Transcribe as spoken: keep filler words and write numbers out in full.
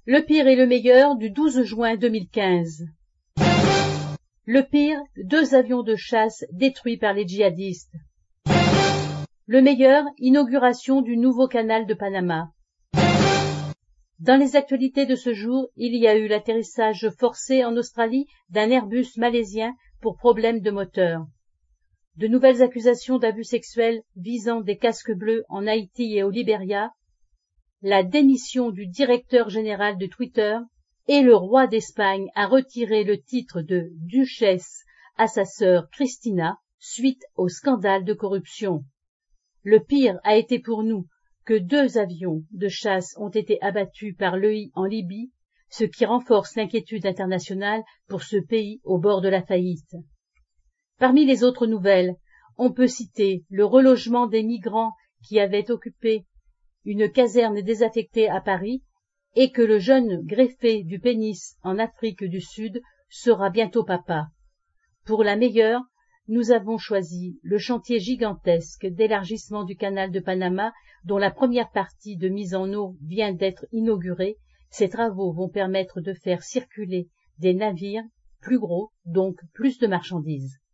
Le pire et le meilleur du douze juin deux mille quinze. Le pire, deux avions de chasse détruits par les djihadistes. Le meilleur, inauguration du nouveau canal de Panama. Dans les actualités de ce jour, il y a eu l'atterrissage forcé en Australie d'un Airbus malaisien pour problème de moteur. De nouvelles accusations d'abus sexuels visant des casques bleus en Haïti et au Libéria, la démission du directeur général de Twitter et le roi d'Espagne a retiré le titre de duchesse à sa sœur Cristina suite au scandale de corruption. Le pire a été pour nous que deux avions de chasse ont été abattus par l'E I en Libye, ce qui renforce l'inquiétude internationale pour ce pays au bord de la faillite. Parmi les autres nouvelles, on peut citer le relogement des migrants qui avaient occupé une caserne désaffectée à Paris et que le jeune greffé du pénis en Afrique du Sud sera bientôt papa. Pour la meilleure, nous avons choisi le chantier gigantesque d'élargissement du canal de Panama dont la première partie de mise en eau vient d'être inaugurée. Ces travaux vont permettre de faire circuler des navires plus gros, donc plus de marchandises.